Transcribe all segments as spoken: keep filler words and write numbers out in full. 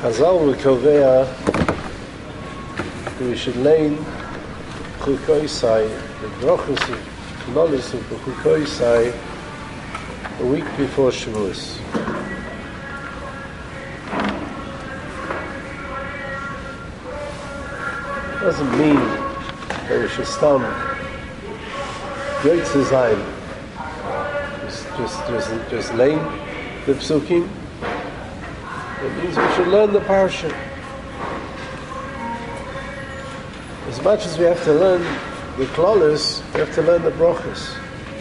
Chazal will kovea we should learn Chukoisai, the brachos of Knolis of Chukoisai a week before Shavuos. Doesn't mean that we should stam great design. Just just just just learn the psukim. It means we should learn the parsha. As much as we have to learn the klolos, we have to learn the brachos.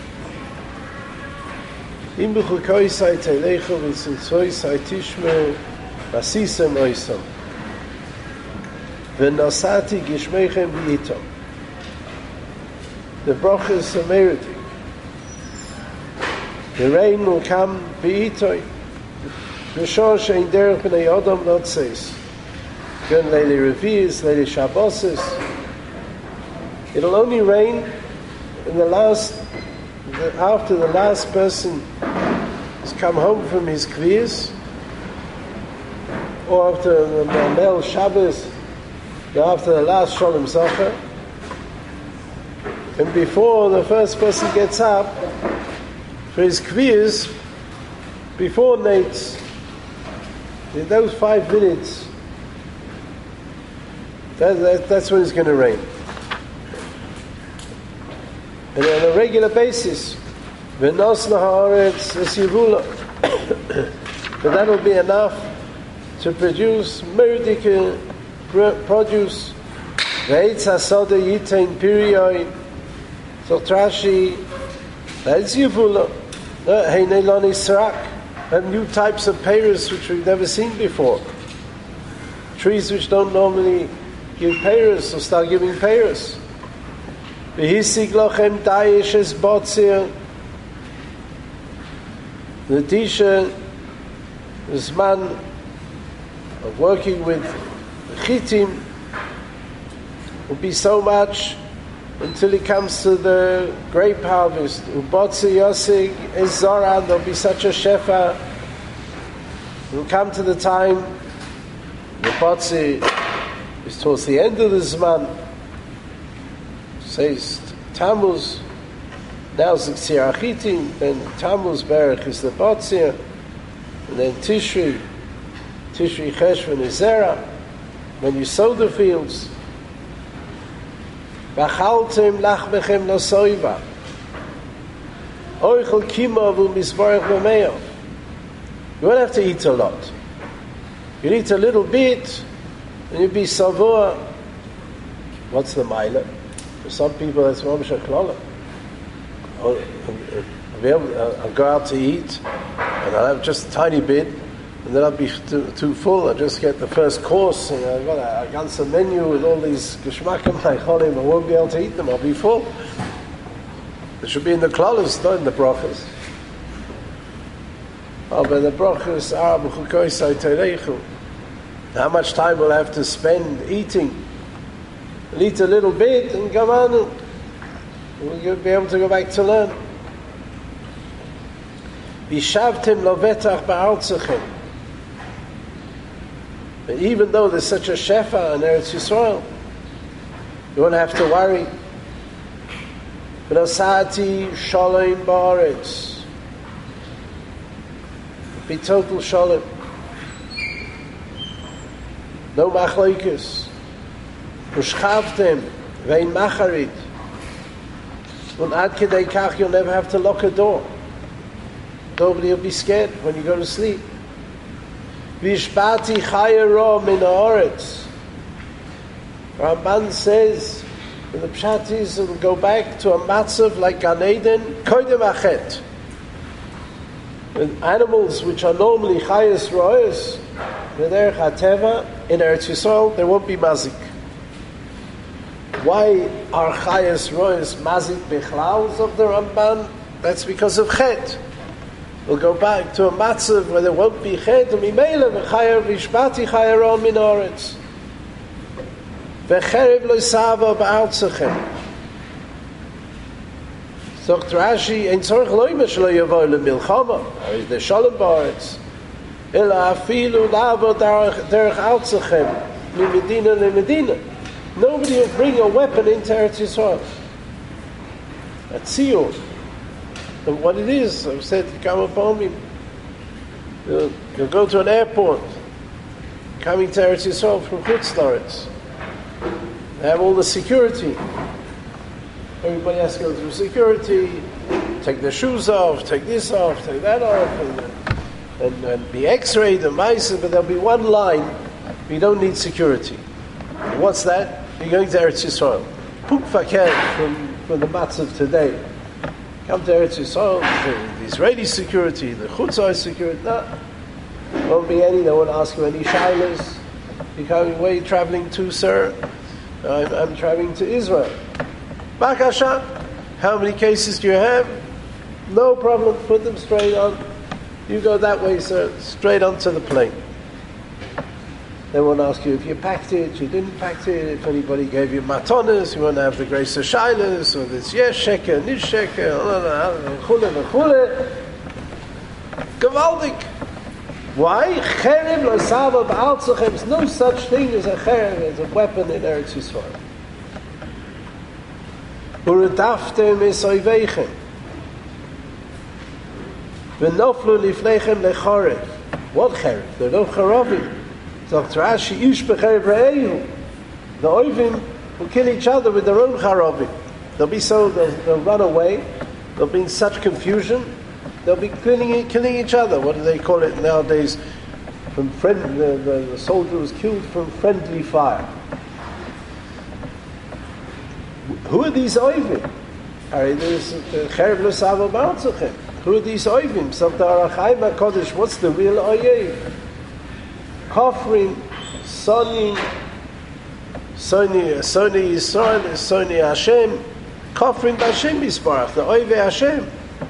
Im b'chukoisai teilechu v'tzitzoisai tishmeu vasisem oisam v'nosati gishmeichem v'itom. The brachos are merited. The rain will come v'itoi v'shor she'in derech b'nei Adam not says. Gun leili revius, leili shabboses. It'll only rain in the last, after the last person has come home from his kviyas, or after the Mel Shabbos, after the last Sholem Zocher, and before the first person gets up for his kviyas, before Nate's, in those five minutes, that, that, that's when it's going to rain. And on a regular basis, v'nos nahaaretz esivula, but that will be enough to produce merdike produce. V'eitz hasoda yitain piriyoi, so Trashi, esivula, heinei loni srak, and new types of peiros which we've never seen before. Trees which don't normally give peiros will start giving peiros. V'hisig lochem dayish es botzir. The Tisha, this man of working with chitim will be so much until he comes to the grape harvest. Ubotzir yosig es zoran, there'll be such a shefa. We'll come to the time the botzir is towards the end of the Zman. Says Tammuz, now Zikzir Achitim, then Tammuz Berech is the Botzir, and then Tishri, Tishri Cheshvan is Zera. When you sow the fields, V'chaltem lachmechem lo soiva, Oichel kima v'misvarech v'meyav. You won't have to eat a lot. You eat a little bit, and you'll be savor. What's the milah? For some people, that's mamish haklala. I'll, I'll go out to eat, and I'll have just a tiny bit, and then I'll be too, too full. I'll just get the first course, and I've got a, a ganze menu with all these geschmakim cholim. I won't be able to eat them. I'll be full. It should be in the klalos, not in the brachos. Oh, but the brachos are b'chukoisai teilechu. How much time will I have to spend eating? We'll eat a little bit and come on. We'll be able to go back to learn. Vishavtim lovetach ba'artzechem. But even though there's such a shefa in Eretz Yisrael, you won't have to worry. V'nosati shalom ba'aretz. Be total shalom. No machlokes. Ushchavtem vein macharit. And ad kedei kach, you'll never have to lock a door. Nobody will be scared when you go to sleep. Vishpati chaya ra min haaretz. Ramban says, in the pshatis, it will go back to a matzav like Gan Eden, koidem achet. And animals which are normally chayas ro'es, v'derech hateva, in Eretz Yisrael, there won't be mazik. Why are chayas rois mazik bechlaus of the Ramban? That's because of chet. We'll go back to a matzav where there won't be chet, and mimele v'chayer v'ishbati chayeron min haaretz. V'cherev lo sava ba'artzechem. So Rashi, ein tzorich lo imesh lo yavo le milchama. There is the shalom ba'aretz. אלא אפילו לעבור דרך ארצכם, ממדינה למדינה. Nobody will bring a weapon into Eretz Yisrael. A tziyur. And what it is, I've said to come upon me, you'll, you'll go to an airport, coming to Eretz Yisrael from Chutz La'aretz. They have all the security. Everybody has to go through security, take their shoes off, take this off, take that off, and, and, and be x-rayed and mice, but there'll be one line, you don't need security. What's that? You're going to Eretz Yisrael. Puk fakir from, from the matzav today. Come to Eretz Yisrael, the, the Israeli security, the Chutzai security, no. Won't be any, they won't ask you any shilas. You're coming, where are you traveling to, sir? I'm, I'm traveling to Israel. Bakasha, how many cases do you have? No problem, put them straight on. You go that way, sir, straight onto the plane. They won't ask you if you packed it, you didn't pack it, if anybody gave you matonas, you want to have the grace of shilas, or this yes sheker, nish sheker, chule, chule. Gewaldig. Why? Cherem lo sava ba'alzachem. There's no such thing as a cherem, as a weapon in Eretz Yisrael. Uredaftem esoiveichem. V'noflu lifneichem lechorev. What cherem? There are no cherevim. Doctor Rashi, ish b'cherev re'ehu. The oivim will kill each other with their own cherevim. They'll be so, they'll, they'll run away. They'll be in such confusion. They'll be killing, killing each other. What do they call it nowadays? From friend, the, the, the soldier was killed from friendly fire. Who are these oivim? Who are these oivim? What's the real oyev? Kofrim, Soni, Soni, Soni Yisrael, Soni Hashem, Kofrim Hashem Yisparach, the oive Hashem.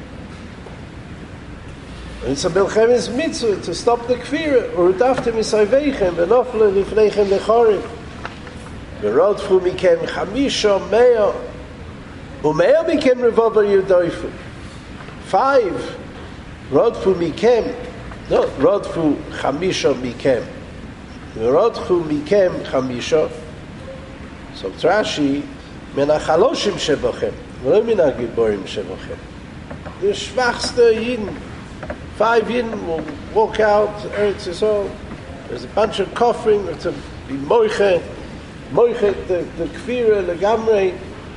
It's a Bilchemes mitzvah to stop the kfira. Urudaftem isayveichem v'nofle lifneichem lechorim. V'rodfu mikem chamisha mea u'mea mikem revover yudoifu. Five. Rodfu mikem. No, rodfu chamisha mikem. V'rodfu mikem chamisha. So Rashi min hachaloshim shebochem v'lo min hagiborim shebochem. The schwachste Yidden. Five Yidden will walk out Eretz Yisrael. There's a bunch of kofrim to be moiche, moiche the the kfira legamrei.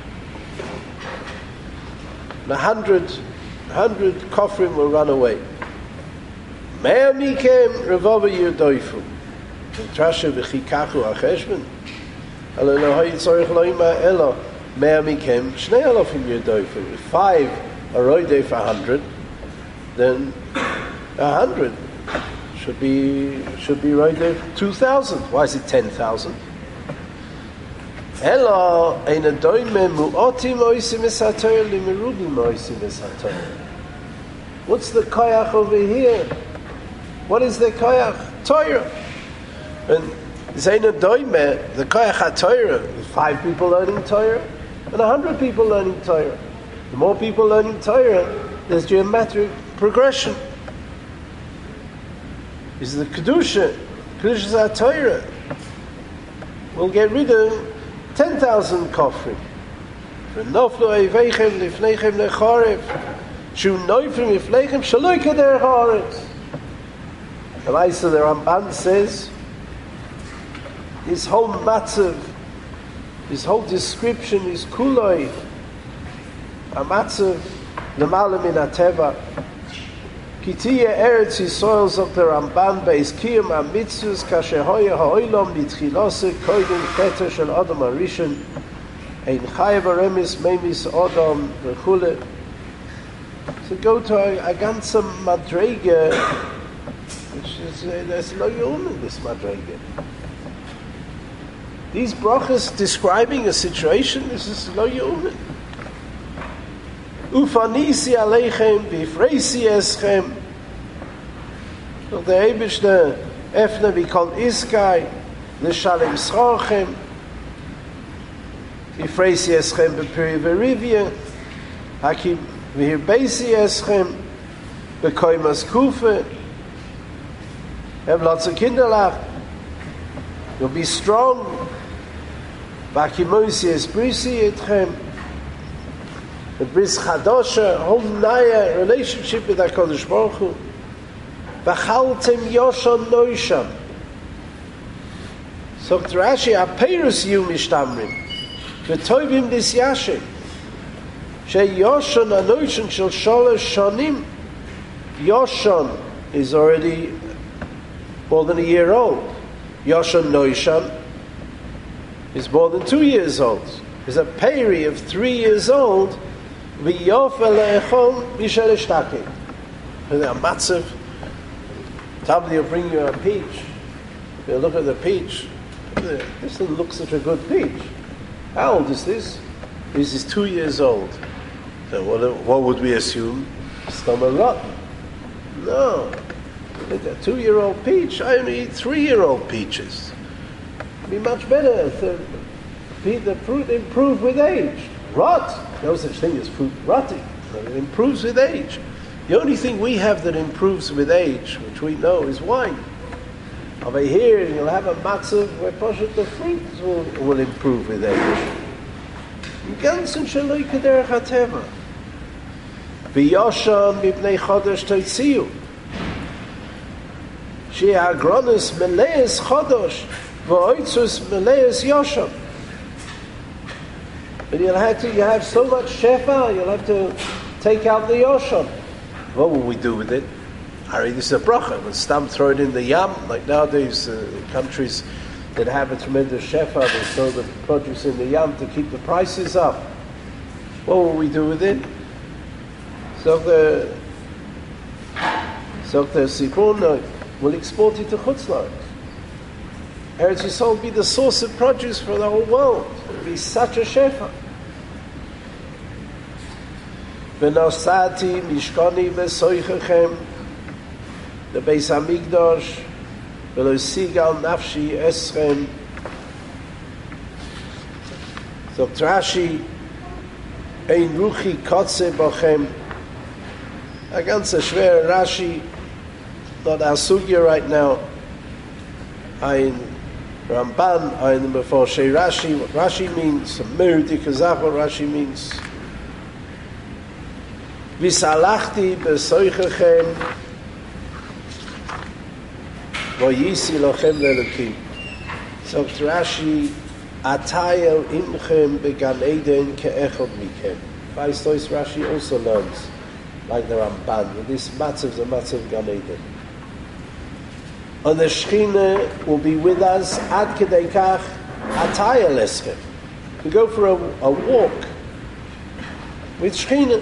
A hundred, hundred kofrim will run away. Mea mikem revova yirdoifu. Trasha v'chikachu acheshben. Alo lo hayitzorich loima elo. Mea mikem shnei alofim yirdoifu. If five are roidei for a hundred, then a hundred should be should be right there. Two thousand. Why is it ten thousand? Ella ein adoime mu'otim oisim esatoyer limerubim oisim esatoyer. What's the koyach over here? What is the koyach? Torah. And zayin adoime, the koyach ha-Torah, five people learning Torah and a hundred people learning Torah. The more people learning Torah, there's geometric progression. Is the Kedusha. Kedusha HaTorah. We'll get rid of ten thousand kofrim. V'noflu eiveichem lifneichem lechorev. Shu noifrim lifneichem shaloi keder haaretz. The Laisa, the Ramban says, his whole matzav, his whole description is kuloi, a matzav, l'mala min hateva. Kitiya Eretz Yisrael zok the Ramban beis kiyum ha-mitzvus kasher hoya ha'olam mitchilose koidem keter shel Adam harishon ein chayav haremis memis Adam v'chule. To go to a, a ganze madrege, which is uh, there's no yom in this madrege. These brachas describing a situation, this is lo yom. Ufanisi aleichem v'ifreisi eschem. So the Eibishter Efne we call Iskai l'shalem schorchem v'ifreisi eschem b'piri v'rivya hakim v'hirbeisi eschem b'koimas kufe Have lots of kinderlach. You'll be strong. V'akimoisi es brisi etchem. The bris chadosha, whole naya relationship with HaKadosh Baruch Hu. V'chaltem yoshon noisham. So Rashi, apeirus yu mishtamrim. V'toivim dis yashem. She yoshon anoishon shel sholosh shonim. Yoshon is already more than a year old. Yoshon noisham is more than two years old. Is a peri of three years old. V'yofel le'echol mishel eshtake. And they're matzav. Somebody will bring you a peach. You look at the peach. This doesn't look such a good peach. How old is this? This is two years old. So what, what would we assume? Stomach rotten. No. A two-year-old peach, I only eat three-year-old peaches. It'd be much better if the, the fruit improved with age. Rot. No such thing as fruit rotting. It improves with age. The only thing we have that improves with age, which we know, is wine. Over here, you'll have a matzav where poshet the fruits will, will improve with age. Ganzen shaloi kederech hateva. V'yoshan mipnei chodesh toitziu. She agronis meleis chodosh v'oitzus meleis yoshan. And you'll have to, you have so much shefa, you'll have to take out the yoshan. What will we do with it? Harry, this is a bracha. When stam throw it in the yam, like nowadays, uh, countries that have a tremendous shefa, they throw the produce in the yam to keep the prices up. What will we do with it? So the so the sipun will export it to Chutzlar. Eretz Yisrael will be the source of produce for the whole world. It will be such a shefa. V'nosati mishkani v'soichechem the Beis Hamikdash v'lo sigal nafshi eschem. So Rashi ein ruchi kotze bochem. A ganze schwere Rashi, not our sugya right now. Ein Ramban, ein before Shei Rashi. What Rashi means, a merdi kazach, what Rashi means. V'salachti b'soichechem v'yisi lochem le'elokim. So Rashi, atayel imchem began Eden ke'echod mikem. Vaistois Rashi also learns, like the Ramban, this matzav is a matzav Gan Eden. And the Shechina will be with us ad kedei kach atayel eschem. We go for a, a walk with Shechina.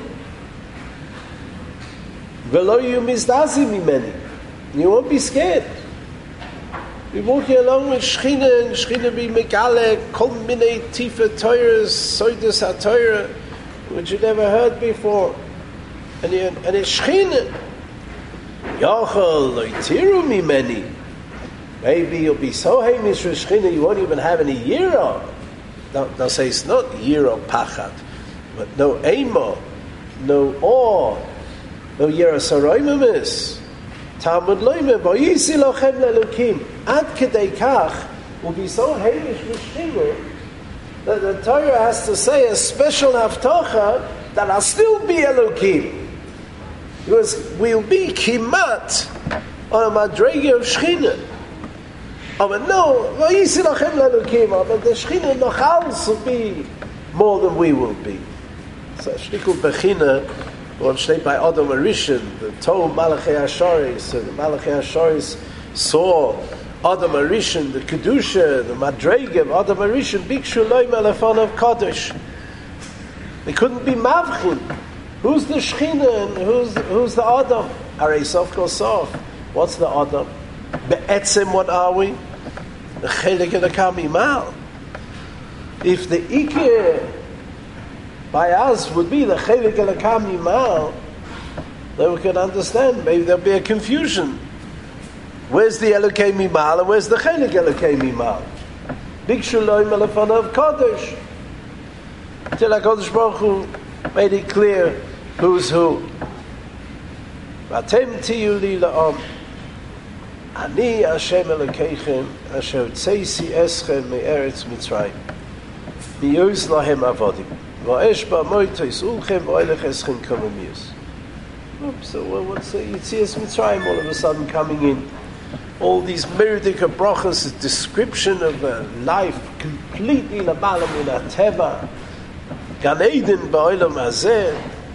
V'lo yu mizdazim mimeni. You won't be scared. We're walking along with Shechina, and Shechina be megale kol minei tifa toiras, soidas ha-toira, which you never heard before. And, you, and it's Shechina. Yochel loitiru mimeni. Maybe you'll be so hamish for Shechina you won't even have any yira. Don't, don't say it's not yira pachat, but no emo, no awe, no yira saroimamis. Talmud loime v'yisi lochem le'elokim. Ad kedei kach will be so hamish for Shechina that the Torah has to say a special haftocha that I'll still be Elokim. Because we'll be kimat on a madrega of Shechina. But no, v'yisi lochem le'elokim. But the Shechina nochals will be more than we will be. So shnikul bechina, or shnei by Adam Arishan, the Tov Malachei Hashoris, and the Malachei Hashoris saw Adam Arishan, the Kedusha, the Madrega of Adam Arishan, Bikshu Loi Melefon of Kodesh. They couldn't be Mavchin. Who's the Shechina and who's, who's the Adam? Arei Sof Kol Sof. What's the Adam? Be'etzem, what are we? The Chelik Elokam Imal. If the Ikeh by us would be the Chelik Elokam Imal, then we can understand. Maybe there'll be a confusion. Where's the Elokei Mimal and where's the Chelik Elokei Mimal? Bikshu Loi Melefanav Kodesh. Till HaKadosh Baruch Hu made it clear who's who. Vatem tiyu li la'am. Ani Hashem Elokeichem asher tzeisi eschem me'eretz Mitzrayim miyuz lahem avodim va'esh ba'moitos ulchem va'elech eschem kamamiyus. So well, what's the Yitzias Mitzrayim all of a sudden coming in? All these Mirdika brachas, a description of a life completely l'malam min ha'teva, Gan Eden ba'olam hazeh.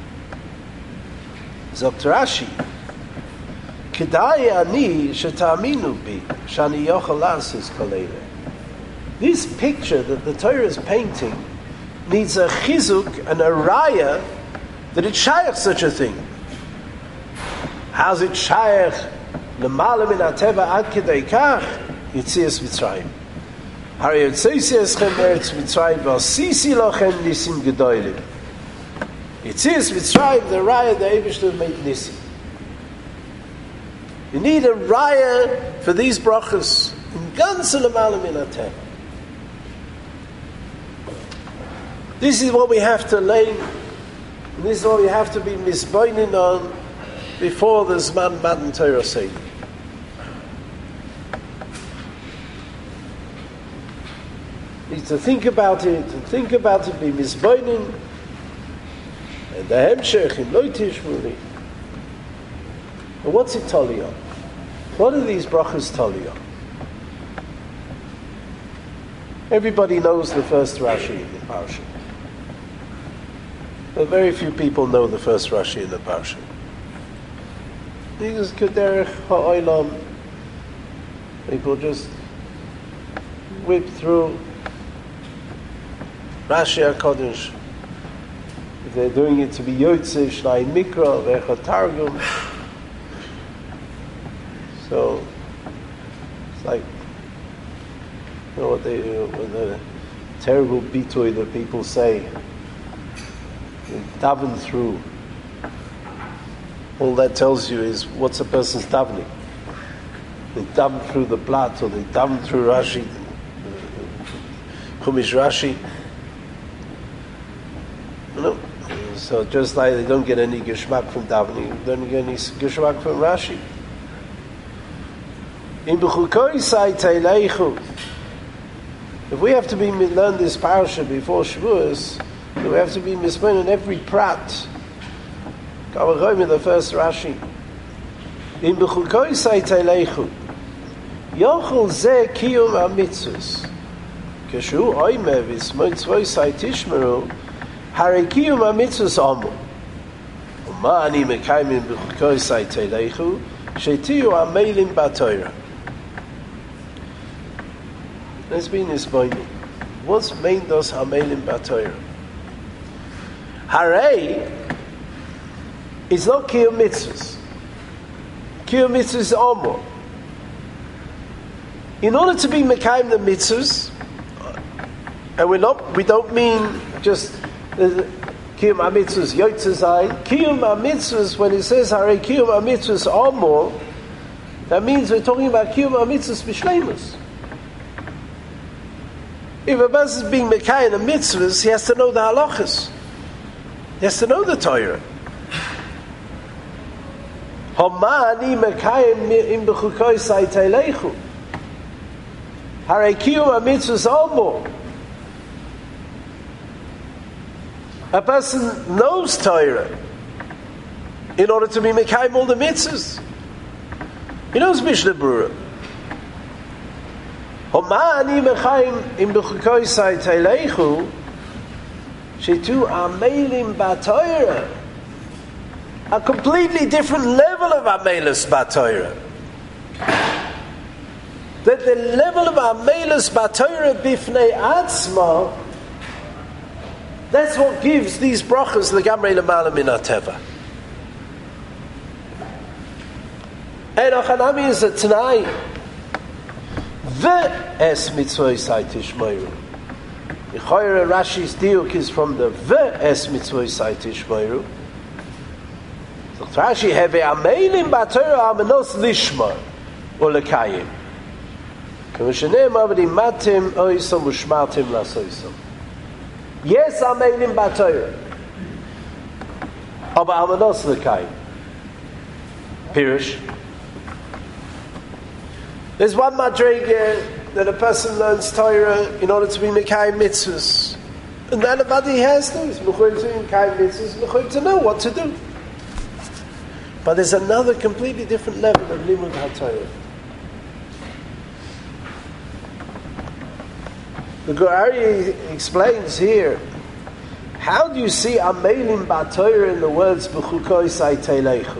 Zogt Rashi, Kedai ani shetaminu bi shani yochel lasis kolele. This picture that the Torah is painting needs a chizuk and a raya that it shayach such a thing. How's it shayach l'malam min ha'teva ad kedei kach Yitzias Mitzrayim? Hari yotzeisi eschem eretz Mitzrayim v'asisi lochem nisim gedolim. Yitzias Mitzrayim, the raya the Eibishter made nisim. You need a raya for these brachas in ganze l'malam min ha'teva. This is what we have to lay, and this is what we have to be misboinin on before the Zman Matan Torah Seder. Need to think about it, and think about it, be misboinin, and the hemshech in lo tishmuli. And what's it tali on? What are these brachas tali on? Everybody knows the first Rashi in the parsha. But very few people know the first Rashi in the parsha. This is Kederech Ha'olam. People just whip through Rashi HaKodesh. If they're doing it to be Yotze, Shnai Mikra, Vecha Targum. So, it's like, you know what they, what the terrible bitoy that people say, they daven through. All that tells you is what's a person's davening. They daven through the Plat, or they daven through Rashi, Chumash Rashi. You know? So just like they don't get any geschmack from davening, they don't get any geschmack from Rashi. If we have to be learn this parasha before Shavuos, then we have to be mispointed on every prat. Kavachoyim, the first Rashi. In b'chukoi say teileichu, yochel ze kiyum hamitzvos. Keshu oime v'smoitzvoi say tishmeru, hare kiyum hamitzvos amu. Uma ani mekayim b'chukoi say teileichu, shetiyu amelim b'Torah. Let's be in this point. What's main those hamelim b'Torah? Hare is not kiyum mitzvahs. Kiyum mitzvahs is omer. In order to be mekayim the mitzvahs, and we're not, we don't mean just uh, kiyum ha-mitzvahs yotzezai. Kiyum ha-mitzvahs, when it says hare kiyum ha-mitzvahs omer, that means we're talking about kiyum ha-mitzvahs b'shleimus. If a person is being mekayim the mitzvahs, he has to know the halachas. He has to know the Torah. Homani mekayim im b'chukoi say teileichu. Hare kiyum ha-mitzvahs omer. A person knows Torah in order to be mekayim all the mitzvahs. He knows Mishnah Berurah. Homani mekayim im b'chukoi say teileichu. Shetu amelim b'Torah. A completely different level of amelus b'Torah. That the level of amelus b'Torah b'fnei atzma, that's what gives these brachas legamrei l'malam min ha'teva. And achanami is a t'nai. Ve'es mitzvah say tishmoiru. The Choyre Rashi's diuk is from the Ve'es mitzvah say tishmoiru. So Rashi have a amelim b'Torah amenos lishma or lekayim. K'mishenem avdi matim oisam u'shmartim lasoisam. Yes, amelim b'Torah, aber amenos lekayim. Pirush. There's one madrega that a person learns Torah in order to be Mekayim mitzvahs. And then everybody he has to is Mechuyim to be Mekayim mitzvahs, Mechuyim to know what to do. But there's another completely different level of Limud HaTorah. The Gur Aryeh explains here, how do you see Amelim B'Torah in the words B'chukoi Sai Teileichu?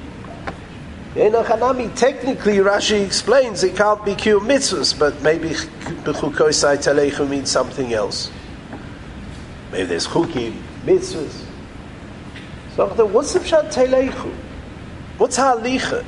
Technically, Rashi explains it can't be Kiyum Mitzvahs, but maybe B'chukoi Sai Teileichu means something else. Maybe there's Chukim, Mitzvahs. So what's the Pshat Teileichu? What's Halicha?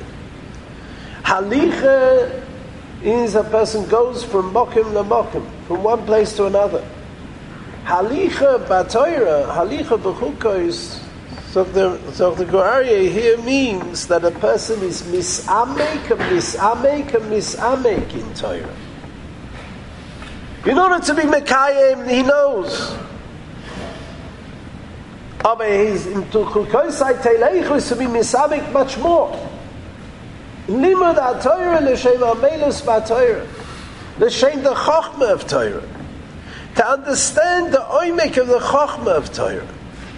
Halicha is a person goes from Mokim to Mokim, from one place to another. Halicha B'Torah, Halicha B'Chukois, so the so the Gur Aryeh here means that a person is misamek, misamek, misamek in Torah. In order to be Mekayim, he knows. But he's into Chukoisai Teileichu is to be misamek much more. Limud HaTorah l'shem Amelus B'Torah, l'shem the Chochmah of Torah. To understand the oimek of the Chochmah of Torah.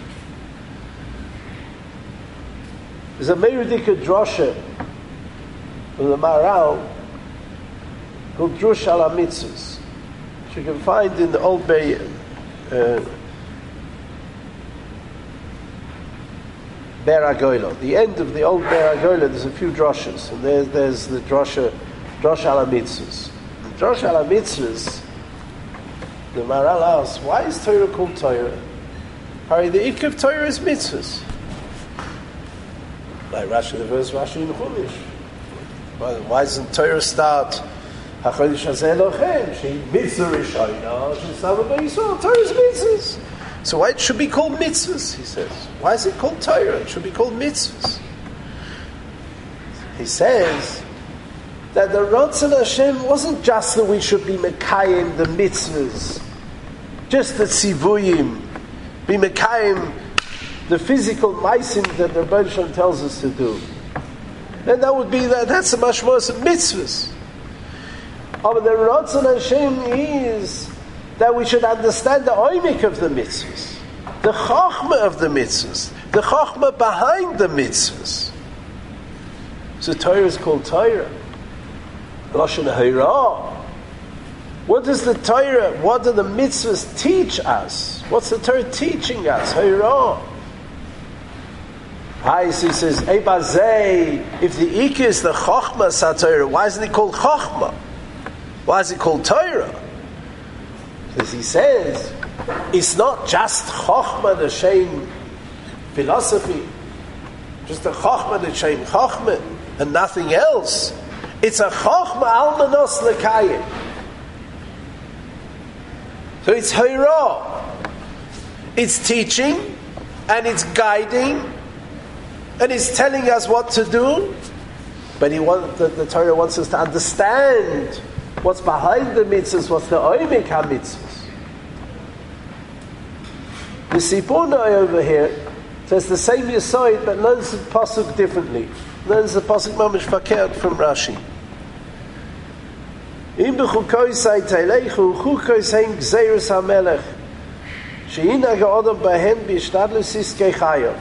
There's a Meridika drosha from the Maharal called Drush Al HaMitzvos, which you can find in the Old Bay, uh, Ber HaGoyla. The end of the Old Ber HaGoyla, there's a few droshas, and there's, there's the drosha, Drush Al HaMitzvos. The Drush Al HaMitzvos, the Maharal asks, why is Torah called Torah? Harry, the Ik of Torah is mitzvahs. Like Rashi, the verse Rashi in Chumash. Why doesn't Torah start HaChodesh Hazeh Lochem? She mitzvah rishayna, she sava b'Yisrael. Torah is mitzvahs. So why it should be called mitzvahs? He says. Why is it called Torah? It should be called mitzvahs. He says that the Ratzon Hashem wasn't just that we should be mekayim the mitzvahs, just the tzivuyim, be mekayim the physical maisim that the Rebbe Shalom tells us to do. And that would be that. That's the mashmos of mitzvahs. But the Ratzon Hashem is that we should understand the oimik of the mitzvahs, the chochmah of the mitzvahs, the chochmah behind the mitzvahs. So Torah is called Torah. Lashon Hara. What does the Torah, what do the mitzvahs teach us? What's the Torah teaching us? Hara. Hi, so he says, Eibazei, if the Ikka is the Chochmah Satorah, why isn't it called Chochmah? Why is it called Torah? Because he says, it's not just Chochmah, the Shem philosophy, just the Chochmah, the Shem Chochmah, and nothing else. It's a Chochmah Almanos Lekayim. So it's Hira. It's teaching, and it's guiding, and it's telling us what to do. But he want, the, the Torah wants us to understand what's behind the mitzvahs, what's the oimik ha-mitzvahs. The Sipunai over here says the same Yesod, but learns the pasuk differently. Learns the pasuk mamish fakert from Rashi. Im b'chukoi say teileichu, chukoi saying gzeirus ha-melech, she'ina ga'odam bahen b'ishtadlus iskei chayav.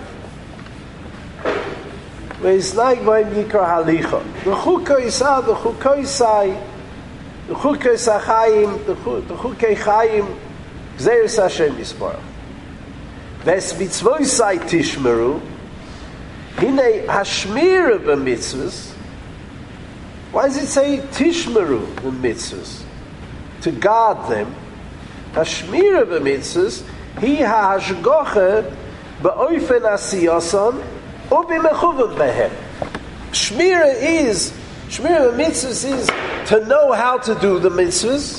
Ve'isnaik b'hem yikra halicha. The chukoi sa, the chukoi say, the chukoi sa chayim, the chukoi chayim, gzeirus Hashem yisparach. Ves mitzvoi say tishmeru, hine hashmira b'mitzvahs. Why does it say tishmeru the mitzvahs? To guard them. Hashmira b'mitzvahs, hi ha'hashgoche ba'oifen asiyason u b'mechuvan behem. Shmira is, Shmira b'mitzvahs is to know how to do the mitzvahs.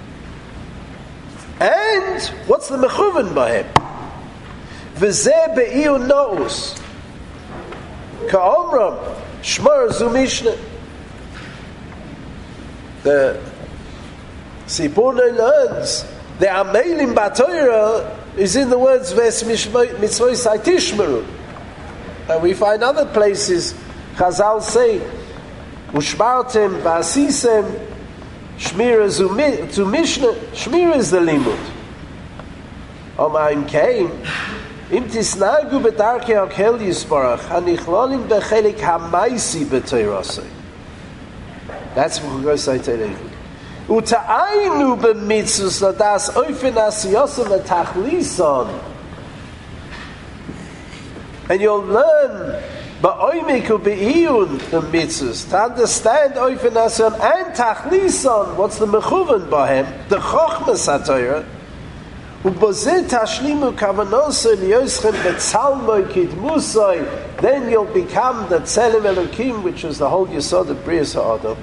And what's the mechuvan behem? V'zeh be'iu no'us. Ka'omram, shmar zu mishnah. The Sipurna learns the Amelim B'Torah is in the words Ves Mitzvoi Sai Tishmeru. And we find other places Chazal say Ushmartem v'asisem, Shmira zu Mishnah, Shmira is the limud. Omaim kein, im tisnagu bedarkei hakel yisbarach, hanichlolin bechelik hamaisi b'teirasei. That's what we're going to say today. Uta'aynu b'mitzvus ladas oifen asiyosem v'tachlison. And you'll learn ba'oimiku be'iyun the mitzvahs to understand oifen asion and tachlison. What's the mechuvan bahem? The chochmas ha'torah. Ubozeh tashlimu kavanosei liyoschem betzalmoi kidmusoi. Then you'll become the tzelem elokim, which is the whole yesod of Brias ha'adam.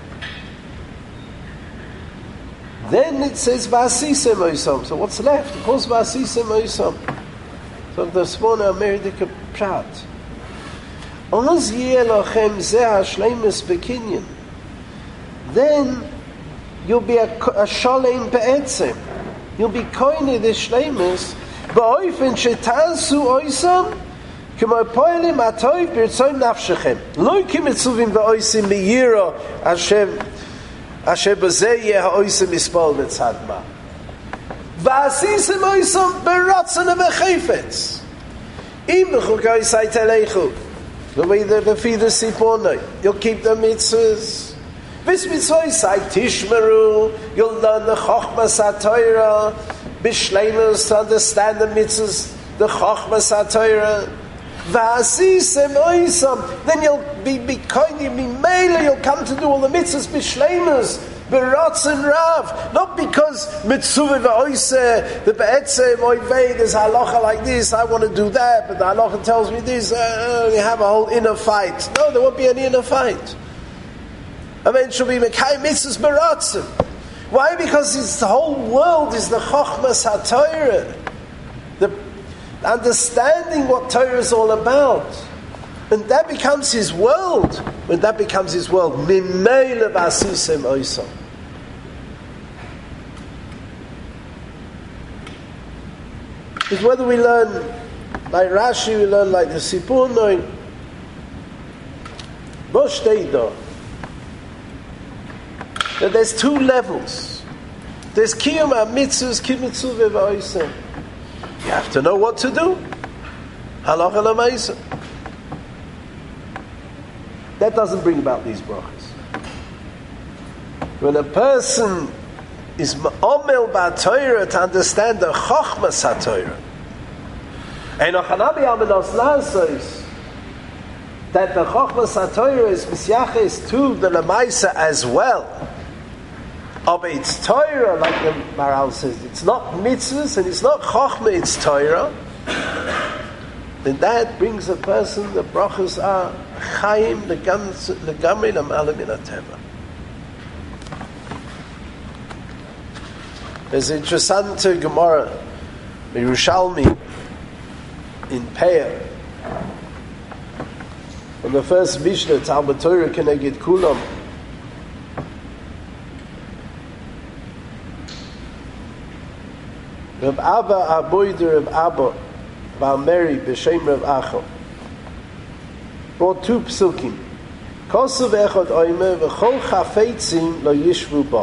Then it says v'asisem oisam. So what's left? Of course v'asisem oisam. So the Smona America prat. Oz yeh lochem zeh hashleimus bekinyan. Then you'll be a, a shalem be'etzem. You'll be koine the shleimus ba'oifen shetasu oisam k'mo poelim atoiv b'rtzon nafshechem lo kimitzuvim v'oisim miyira Hashem asher b'zeh yeh ha'oisim mispol b'tzad ma v'asisem oisam b'ratzon v'chefetz im b'chukai say teleichu the way the feed the siponai you'll keep the mitzvahs. This mitzvah say tishmeru. You'll learn the chochmas ha'torah, bishleimus to understand the mitzvahs, the chochmas ha'torah. V'asisem oisam. Then you'll be be koini mimela. You'll come to do all the mitzvahs bishleimus, b'ratzon rav. Not because mitzvah v'oiseh the be'etzem oivei. There's halacha like this. I want to do that, but the halacha tells me this. Uh, you have a whole inner fight. No, there won't be any inner fight. I mean, it should be Mekai Mitzvahs Baratzim. Why? Because it's, the whole world is the Chochmas HaTorah. The understanding what Torah is all about. And that becomes his world. When that becomes his world, Mimei V'asisem Oisam. Because whether we learn like Rashi, we learn like the Sipur Noin, Bosh Teidah, that there's two levels. There's Kiyum HaMitzvahs, Kiyum Mitzvah V'Oisem. You have to know what to do. Halacha L'Maisa. That doesn't bring about these brachas. When a person is Omel B'Torah to understand the Chochmas HaTorah, and Ochanabi Amenos Lasos, that the Chochmas HaTorah is Misyaches to the L'Maisa as well. But it's Torah, like the Maral says, it's not mitzvahs and it's not Chochmah, it's Torah. Then that brings a person, the brachas are Chaim Legamri L'Mala Min HaTeva. There's an interesting Gemara, Yerushalmi, in Peah. On the first Mishnah, Talmud Torah Keneged Kulam. Reb Abba Aboider Reb Abba Bar Meri B'Shem Reb Acha brought two psukim. Kosav echad oime v'chol chafetzim lo yishvu ba.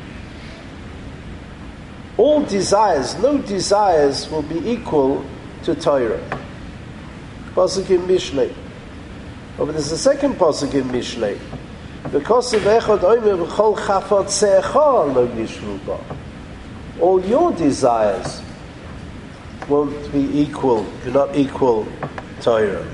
All desires, no desires will be equal to Torah. Pasuk in Mishlei. Oh, but there's a second pasuk in Mishlei. Kosav echad oime v'chol chafotzecha lo yishvu ba. All your desires won't be equal, do not equal Torah.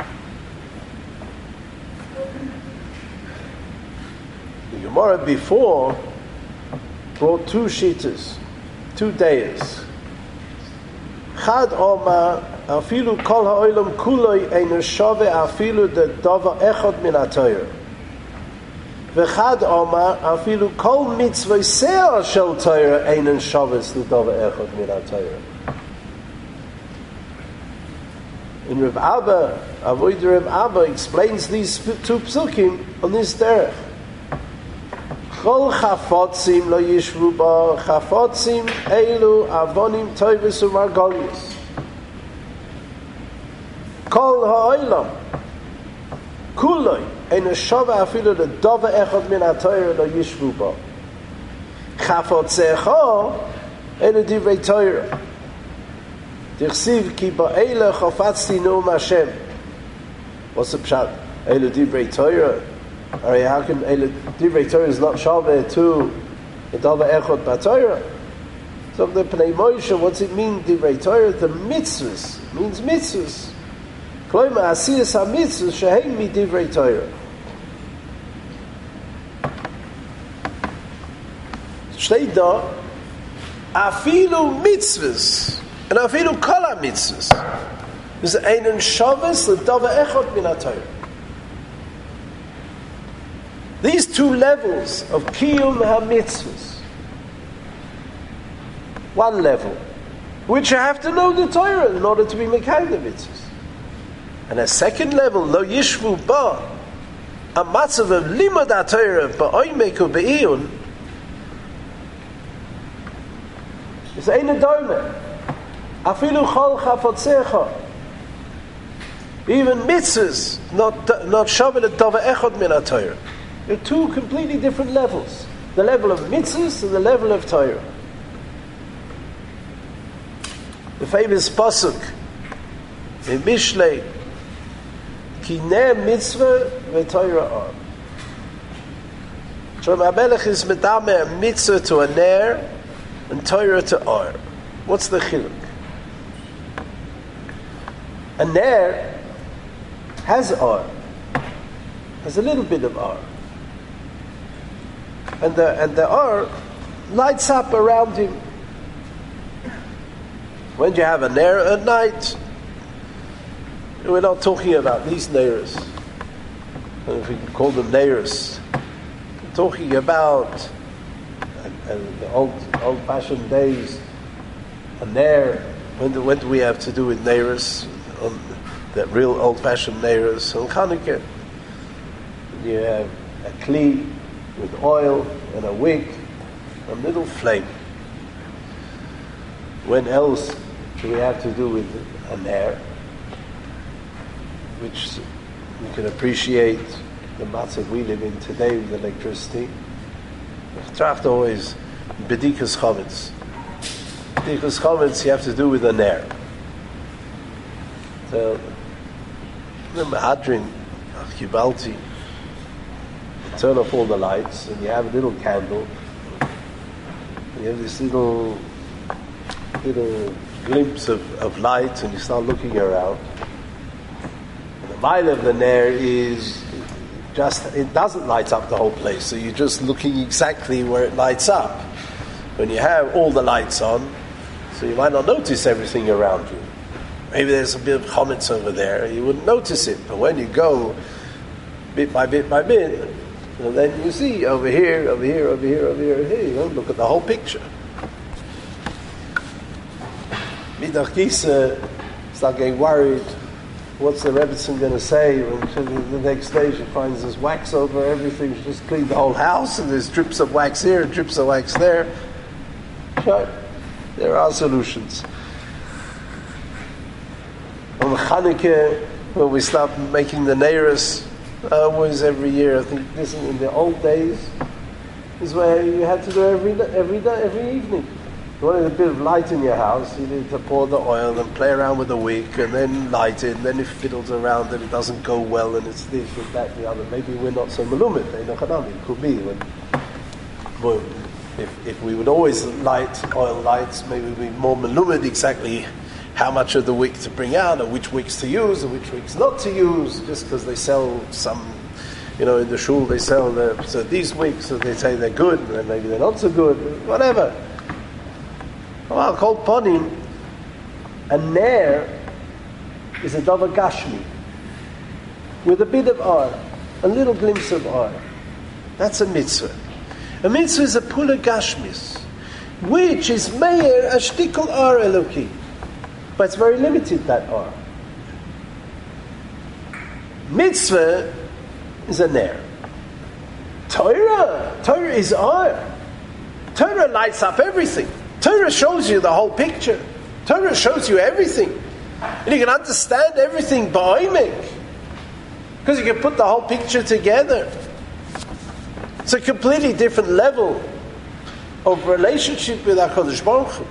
The Gemara before brought two shitas, two days. Chad Omar afilu kol ha'olam kuloi einu shove afilu de dava echad min ha'Torah. V'chad Omar afilu kol mitzvah se'ah shel Torah einu shaves de dava echad min ha'Torah. In Reb Abba, Avoid Reb Abba explains these two psukim on this derech. Chol chafotzim lo yishvu ba, chafotzim eilu avonim toivus u'margolius. Kol ha'olam kuloi ein shava afilu le dove echad min ha-Torah lo yishvu bo. Chafotzecha elu divrei Torah. Dichsiv ki ba'ele chafatzti no'um Hashem. What's the pshat? Elu divrei Torah. Alright, how can elu divrei Torah is not shava to the dove echad ba-Torah? So the Pnei Moshe, what's it mean, Divrei Torah? The mitzvahs, means mitzvahs. Kloima asiyas ha-mitzvahs shehem mi Divrei Torah. Steht da, afilu mitzvahs, and afilu kol ha-mitzvahs. Is einen Shabbos l'dava echad min ha-Torah. These two levels of kiyum ha-mitzvahs. One level, which you have to know the Torah in order to be mekayim the mitzvahs. And a second level, lo yishvu ba, a matzav of limud ha-Torah ba'oimek u'be'iyun, is ein adorme. Afilu chol chafotzecha. Even mitzvahs, not not shavel et dava echad min ha-Torah. They're two completely different levels. The level of mitzvahs and the level of Torah. The famous pasuk in Mishlei, ki ner mitzvah v'Torah ar. Shlomo HaMelech is medame a mitzvah to a ner and Torah to ar. What's the chiluk? A ner has ar, has a little bit of ar, and the and the ar lights up around him. When you have a ner at night, we're not talking about these neiros. I don't know if we can call them neiros. We're talking about and, and the old old-fashioned days. A ner. When do, when do we have to do with neiros? On that real old-fashioned neiros on Chanukah. You have a kli with oil and a wick, a little flame. When else do we have to do with a ner, which you can appreciate the matzah we live in today with electricity? Tracht always bedikas chametz. Bedikas chametz you have to do with a ner. So the Mahadrin, Kibalti, you turn off all the lights and you have a little candle. And you have this little little glimpse of, of light and you start looking around. And the mile of the ner is just, it doesn't light up the whole place, so you're just looking exactly where it lights up. When you have all the lights on, so you might not notice everything around you. Maybe there's a bit of chametz over there, you wouldn't notice it, but when you go bit by bit by bit, and then you see over here, over here, over here, over here, over here, you don't look at the whole picture. Midach Gisa start getting worried. What's the Rebbetzin going to say when the next day she finds there's wax over everything? She just cleaned the whole house and there's drips of wax here and drips of wax there. Sure, there are solutions. On Chanukah, when we start making the neiros, always every year, I think this in the old days is where you had to do every every day, every evening. You wanted a bit of light in your house, you need to pour the oil and play around with the wick and then light it, and then it fiddles around and it doesn't go well and it's this and that and the other. Maybe we're not so malumit, it could be. When, well, if, if we would always light oil lights, maybe we'd be more malumit exactly how much of the wick to bring out, or which wicks to use, or which wicks not to use, just because they sell some, you know, in the shul they sell the, so these wicks, so they say they're good, and then maybe they're not so good, whatever. Well, called ponim, a ner is a davar gashmi, with a bit of ar, a little glimpse of ar. That's a mitzvah. A mitzvah is a pula gashmis, which is meir ashtikol ar eloki. But it's very limited, that ar. Mitzvah is a ner. Torah, Torah is ar. Torah lights up everything. Torah shows you the whole picture. Torah shows you everything. And you can understand everything ba'omek. Because you can put the whole picture together. It's a completely different level of relationship with HaKadosh Baruch Hu.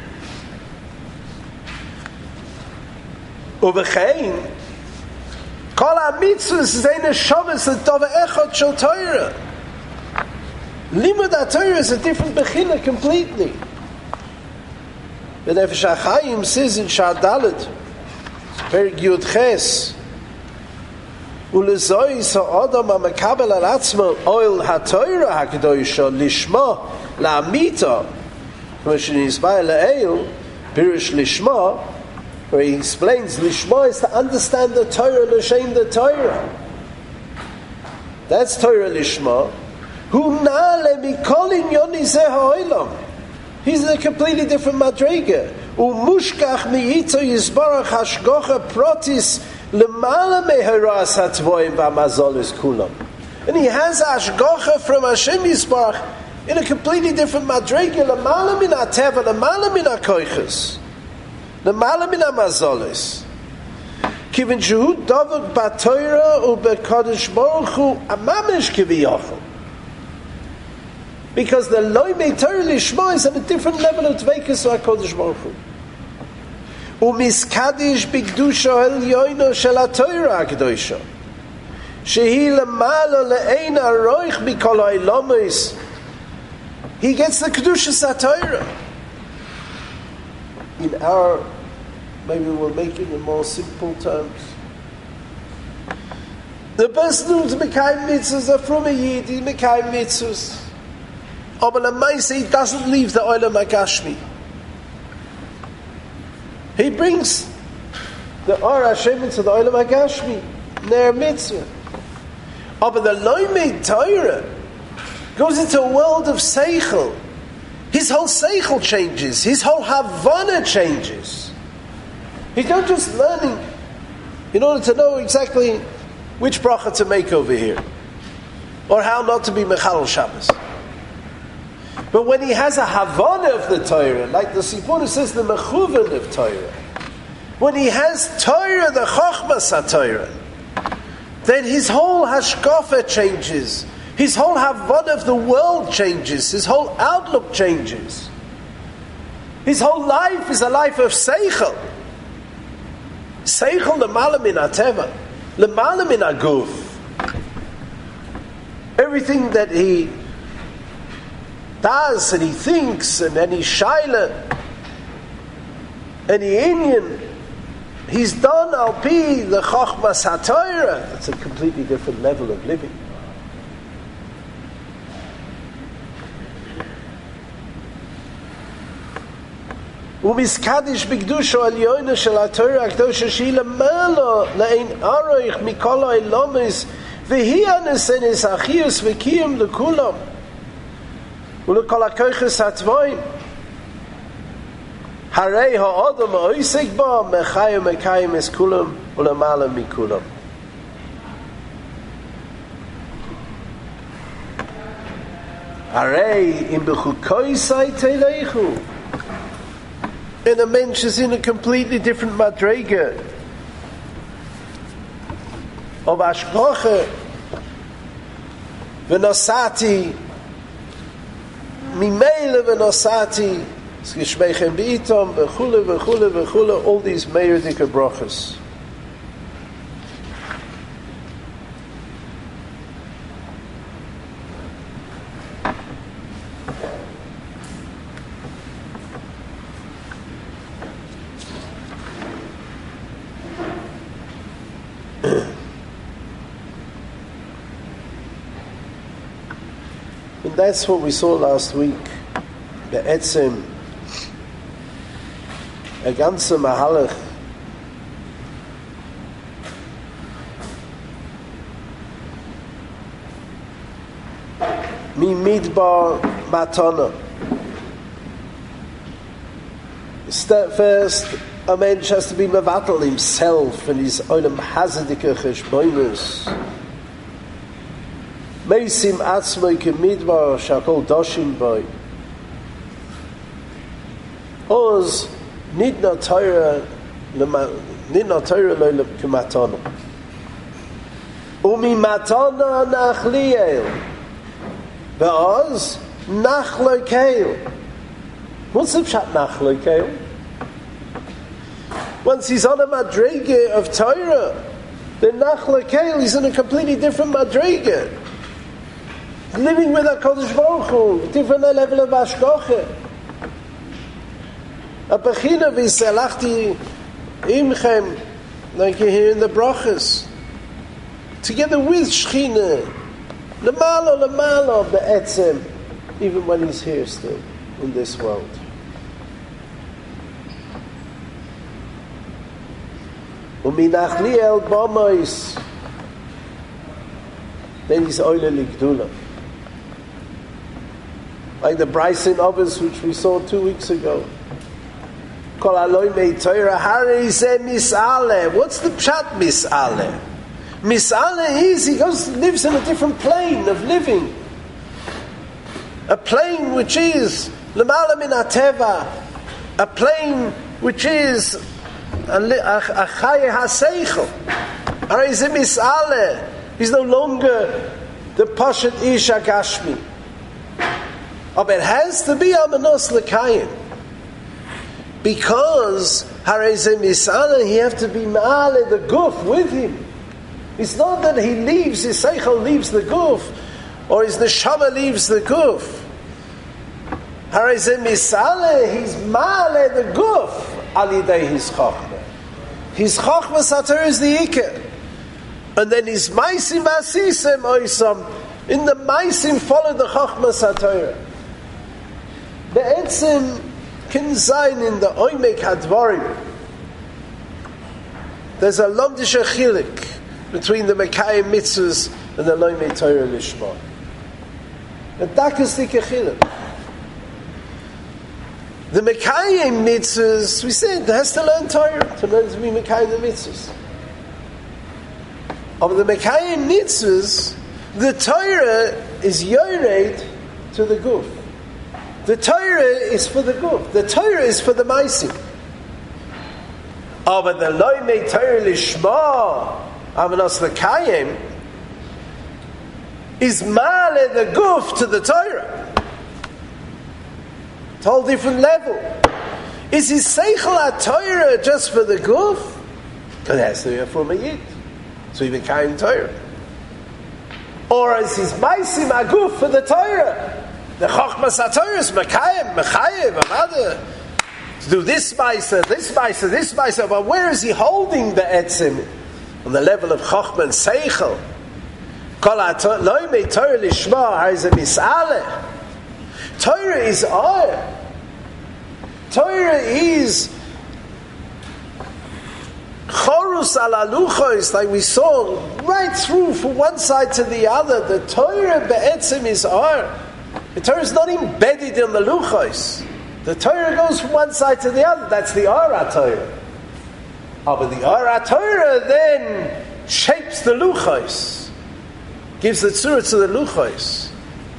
Uvechein, kol ha-mitzvahs zeine shavas l'tova echad shel Torah. Limud HaTorah is a different bechina completely. The Nefesh HaChaim says in Shah Dalet, Perik Yud Ches, Ulezois ha'adam ha'mekabel al atzmo oil HaTorah HaKadoshah lishma la'amita, K'mo shenisbar la'eil, Pirush lishma, where he explains lishma is to understand the Torah, l'shem the Torah. That's Torah lishma. Hu na'ale mikol inyon izeh ha'olam. He's in a completely different madrega. Umushkach mi'ito yizbarach hashgocha protis lemala meharas hatvoim v'amazolis kulam. And he has hashgocha from Hashem Yizbarach in a completely different madrega. Lemala min ha'teva, lemala min ha'koiches, lemala min ha'mazolis. Kivin shehu davuk b'Torah u'b'Kadosh Baruch Hu amamish kiviyachol. Because the loymei Torah lishma is at a different level of dveikus HaKadosh Baruch Hu. Umiskadish b'kedusha elyono shel HaTorah HaKadosha. Shehi lemala le'ein haroich mikol ha'olamis. He gets the kedushas HaTorah. In our, maybe we'll make it in more simple terms. The person who's mekayim mitzvahs are from a yid, he's mekayim mitzvahs. Oh, but he doesn't leave the Olam HaGashmi. He brings the Or Hashem into the Olam HaGashmi, Ner Mitzvah. Oh, but the Loimei Torah goes into a world of Seichel. His whole Seichel changes. His whole Havana changes. He's not just learning in order to know exactly which bracha to make over here, or how not to be Mechalel Shabbos. But when he has a Havana of the Torah, like the Sipur says, the Mechuvan of Torah, when he has Torah, the Chochmas HaTorah, then his whole Hashkafa changes. His whole Havana of the world changes. His whole outlook changes. His whole life is a life of Seichel. Seichel l'mala min ha'teva, l'mala min ha'guf. Everything that he does and he thinks and any shaila, any inyan, he's done al pi the chochmas haTorah. That's a completely different level of living. Umiskadish b'kedusha alyoyna shel haTorah hakdosha shehi lemala le'ein aroich mikol ha'olamis v'hi hanesenes achius v'kiyum l'kulam. ולכל הכויכס הטבועים הרי האדם העוסק בו מחי ומקיים את כולם ולמעלה מכולם. הרי אם בחוקויסי תלכו, and a mensch is in a completely different madrega of ashkoche v'nosati Mimele v'nosati, Geshmeichem b'itom, v'chule, v'chule, v'chule, all these meirdike brachas. That's what we saw last week. Be'etzem, a ganze Mahalach, mi midbar matana. First, a man has to be mevatel himself and his olam hazadike cheshboinus. Meisim atzmoi kemidbar shakol doshim boy. Oz nidna Torah nidna Torah loylem kematana. Umi matana nachliel. Be'oz nachlo keil. What's the pshat nachlo keil? Once he's on a madrege of Torah, then nachlo keil, he's in a completely different madrege. Living with HaKadosh Baruch Hu, different level of hashgacha. A bechina v'selachti imchem, like you hear in the brachas, together with Shechina, lemalo lemalo be'etzem, even when he's here still in this world. Uminachli el bamois, then he's oile ligdula. Like the Bryson Ovis, which we saw two weeks ago. Kol aloy mei Torah hari ze misale. What's the pshat misale? Misale is he goes lives in a different plane of living. A plane which is lemala min hateva. A plane which is a chaye haseichel. Hari ze misale. He's no longer the pashat ish agashmi. But it has to be Amanos L'Kayim. Because Harezem Yisana, he have to be Ma'ale the Guf with him. It's not that he leaves, his Seichel leaves the Guf, or his Neshama leaves the Guf. Harezem Yisana, he's Ma'ale the Guf, Alidei his Chachma. His Chachma Satar is the Iker. And then his Maisim Asisem Oisam, in the Maisim follow the Chachma Satar. Be'etzim can sein in the Oimek Hadvarim. There's a Lomdish Achilik between the Mekayim Mitzvahs and the Loimei Torah Lishma. The Dakastik Achilik. The Mekayim Mitzvahs, we said, has to learn Torah to learn to be Mekayim the Mitzvahs. Of the Mekayim Mitzvahs, the Torah is Yored to the Guf. The Torah is for the Guf. The Torah is for the Maisim. Oh, but the Loimei Torah Lishma, Amanos L'Kayim, is Ma'ale the Guf to the Torah. It's a whole different level. Is his Seichel HaTorah just for the Guf? Because it has to be a form of Yid. So he became Torah. Or is his Maisim HaGuf for the Torah? The Chochmas HaTorah is Mekayim, Mechayev, Amada. To do this Maisa, this Maisa, this Maisa. But where is he holding the Etzim? On the level of Chochma and Seichel. Kol Loimei Torah Lishma Harizem Yis'aleh. Torah is Or. Torah is Chorus ala luchos, like we saw right through from one side to the other. The Torah be'etzim is Or. The Torah is not embedded in the luchos. The Torah goes from one side to the other. That's the Or HaTorah. Oh, but the Or HaTorah then shapes the luchos, gives the tzura to the luchos.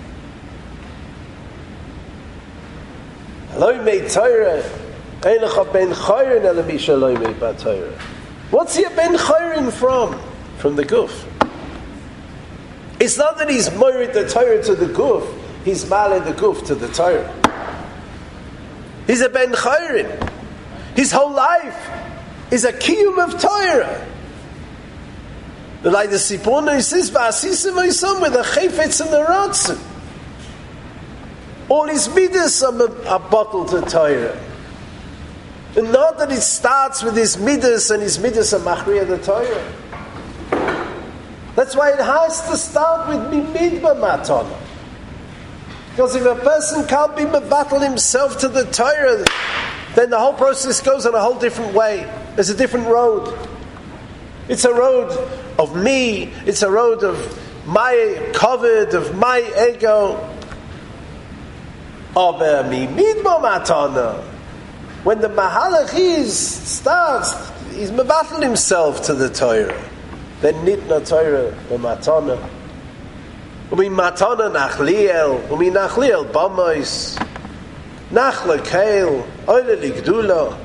Loimei Torah, Eilecha ben Chayrin elamisha loimei ba Torah. What's he ben Chayrin from? From the Guf. It's not that he's married the Torah to the Guf. He's married the Guf to the Torah. He's a ben Chayrin. His whole life is a kiyum of Torah. Like the Sipona, he says, "Va'asisim oisam," with the chayfetz and the ratzin. All his midas are, are bottled to Torah. And not that it starts with his midas and his midas are machriya the Torah. That's why it has to start with mimidba matana. Because if a person can't be mevatel himself to the Torah, then the whole process goes on a whole different way. There's a different road. It's a road of me. It's a road of my covet, of my ego. When the Mahalach is starts, he's mevatel himself to the Torah. Then nitna Torah b'matana. Umi matana nachliel, umi nachliel bamois, nachla keil, oile ligdula.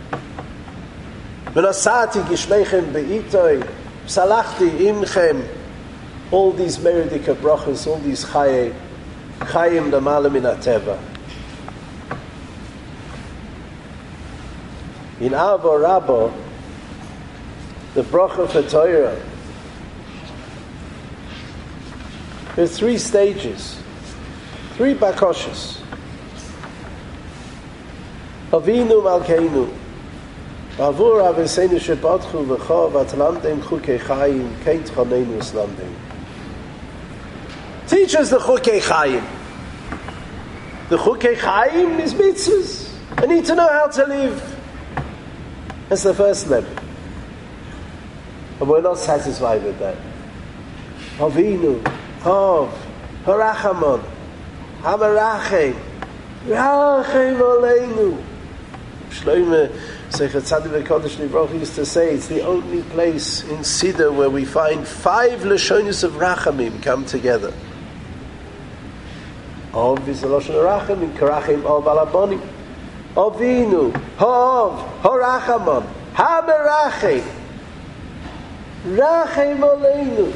V'nosati gishmeichem be'itoi, salachti imchem, all these meridika brachas, all these chaye, chayim l'mala min hateva. In Avo Rabbo, the bracha for Torah, there's three stages, three bakoshas. Avinu Malkeinu, Avur Aviseinu Shepatchu V'cha V'atlamdem Chukei Chayim Keit Chaneinu Islamdem. Teach us the Chukei Chayim. The Chukei Chayim is mitzvahs. I need to know how to live. That's the first level. And we're not satisfied with that. Avinu, Hav, Harachamon, Hamarachem, Rachem Aleinu. Shloime, Sechet Tzaddik V'Kodesh Livroch used to say it's the only place in Siddur where we find five Lashonis of Rachamim come together. Av is the Lashon of Rachamim, Karachim Av Alabonim. Avinu, Hav, Harachamon, Hamerachem, Rachem Aleinu.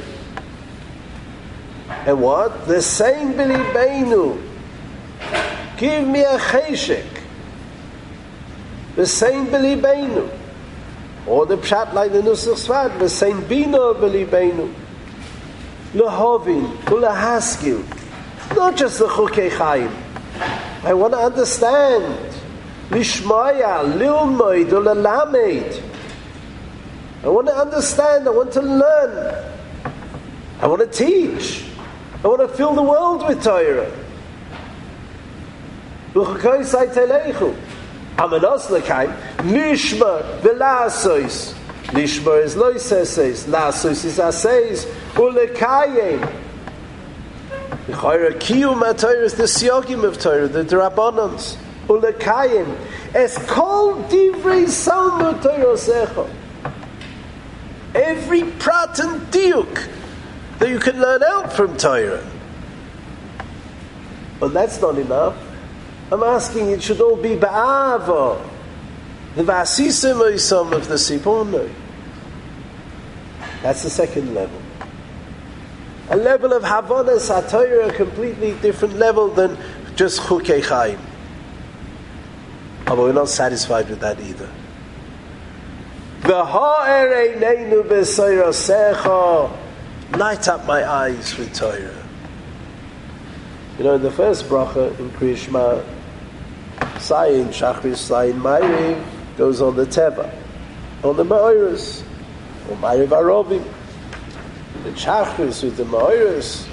And what? The same B'libeinu. Give me a cheshek. The same B'libeinu. Or the pshat like the Nusach Sfat, the same Bino B'libeinu. Lehovin, Ulehaskil. Not just the Chukei Chaim. I want to understand. Lishmaya, Lilmoid, Ulalamed. I want to understand, I want to learn. I want to teach. I want to fill the world with Torah. Amanos lekaim, Lishma, Velasois. Lishma is loiseses, Lasois is aseis, Ulekayim. The Chayra Kiyum HaTorah is the Siyogim of Torah, the Drabbanans. Ulekayim es kol divrei salmu Torah secha. Every prat and diuk that you can learn out from Torah. But that's not enough. I'm asking it should all be ba'ava, the vasisim oisam of the Sipono. That's the second level. A level of Havanas HaTorah, a completely different level than just Chukei Chaim. But we're not satisfied with that either. Light up my eyes with Torah. You know, in the first bracha in Kriya Shema, Sayin, Shachris, Sayin, Ma'ariv goes on the Teva, on the Ma'oris, or Ma'ariv Arobim. The Shachris with the Ma'oris,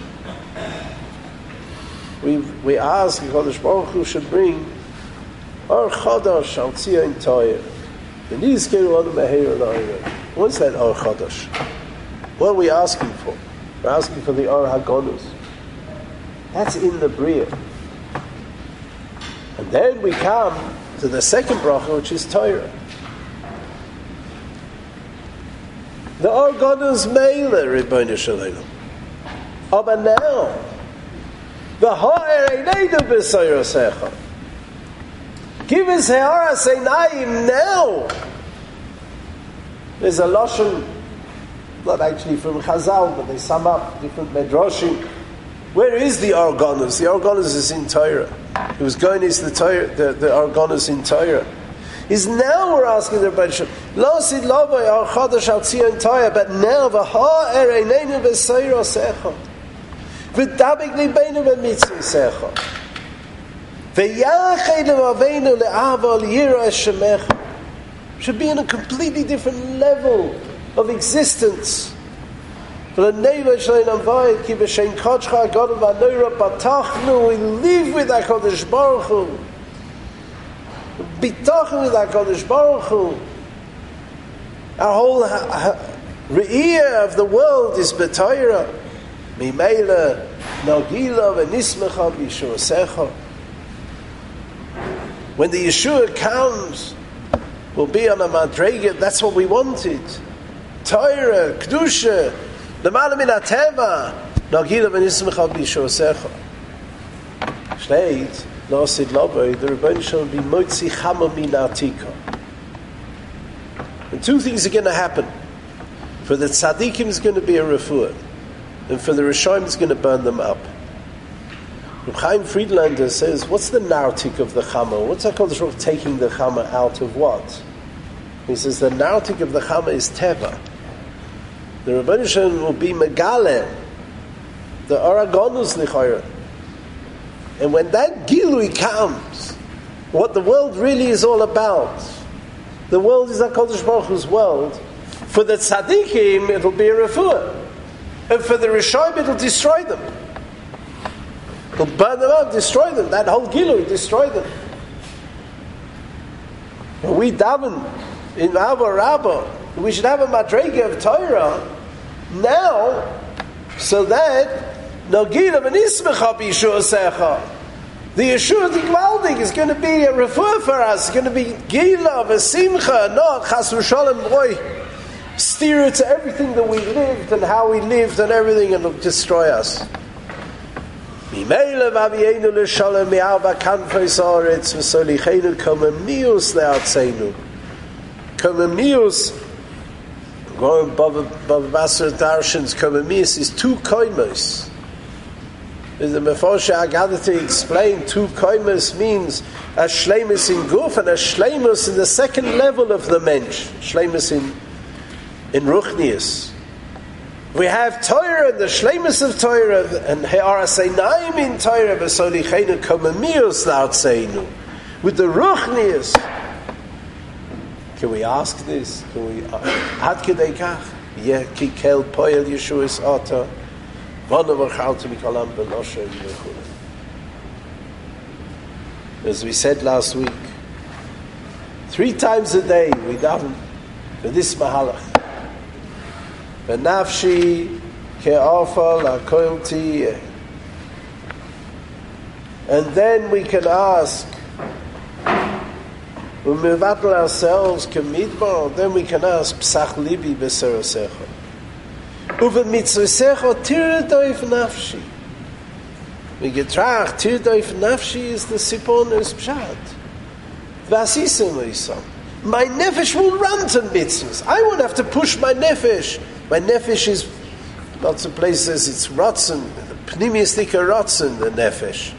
we we ask Kodesh Baruch Hu should bring Or Chodosh Al Tzion Torah. What's that Or Chodosh? What are we asking for? We're asking for the Or HaGonus. That's in the Bria. And then we come to the second bracha, which is Torah. The Or Gonus Meila, Ribono Shel Olam. Oh, but now, the Ha'er Eineinu B'Soyrosecha. Give us Ha'ara Seinayim now. There's a Lashon, not actually from Chazal, but they sum up different Medrashim. Where is the Or Gonus? The Or Gonus is in Torah. It was going is the Torah, the, the Or Gonus in Torah. Is now we're asking the Rebbeinu, Lo sid lovay Or Chodosh Al Tzion Torah, but now the Ha'er Eineinu B'Soyrosecha. V'dabik libeinu b'mitzvosecha. V'yached levaveinu le'ava l'yira eshemecha. Should be in a completely different level of existence. We live with HaKadosh Baruch Hu. Bitachon with HaKadosh Baruch Hu. Our whole re'iyah of the world is b'Torah. Mimela, Nagila, v'nismecha b'Yeshuasecha. When the Yeshua comes, we'll be on a madrega. That's what we wanted. Torah, Kedusha, L'mala min hateva, Nagila, v'nismecha b'Yeshuasecha. Shleit, Nasid Lovei, the Rebbeinu shall be motzi chama min atika. And two things are going to happen. For the tzaddikim is going to be a refuah. and for the Rishonim it's going to burn them up. Reb Chaim Friedlander says, what's the narrative of the Chama? What's HaKadosh Baruch Hu taking the Chama out of what? He says the narrative of the Chama is Teva. The Rebbeinu Shalom will be Megale, the Aragonus Lichayra. And when that Gilui comes, what the world really is all about, the world is HaKadosh Baruch Hu's world. For the Tzaddikim, it'll be a refuah. And for the Rishonim, it'll destroy them. It'll burn them up, destroy them. That whole Gilui, destroy them. When we daven in Abba Rabbah, we should have a madrega of Torah now, so that Nogila v'nismecha b'Yeshua Secha, the Yeshua T'Gvaldik is going to be a refuah for us. It's going to be Gila v'Simcha, not Chas v'Shalom boy, steer it to everything that we lived and how we lived and everything, and it'll destroy us. Mimele v'avienu l'shalom mi'arba kanfei z'aretz v'solichenu komemius le'artzenu. Komemius, going Bava Basra Darshan's Komemius is two koimos. The Meforshe Agadati explained two koimos means a shleimus in guf and a shleimus in the second level of the mensch. Shleimus in in ruchnius. We have Torah and the shleimus of Torah and he'araseinaim in Torah v'solichenu komemius la'artzenu. With the ruchnius. Can we ask this? Can we? Had kedei kach? Yeah, ki kel poel Yeshua's ata. As we said last week, three times a day we daven for this mahalach. V'nafshi ke'afal ha'koil tiyeh. And then we can ask, when we battle ourselves, commitment, then we can ask, Psach libi b'serosecha. Uve mitzvosecha tirdoif nafshi. We get trach, tirdoif nafshi is the siponis pshat. V'asisim oisam. My nefesh will run to mitzvahs. I won't have to push my nefesh. My nefesh is, lots of places it's rotzen, pneumistika rotzen, the nefesh.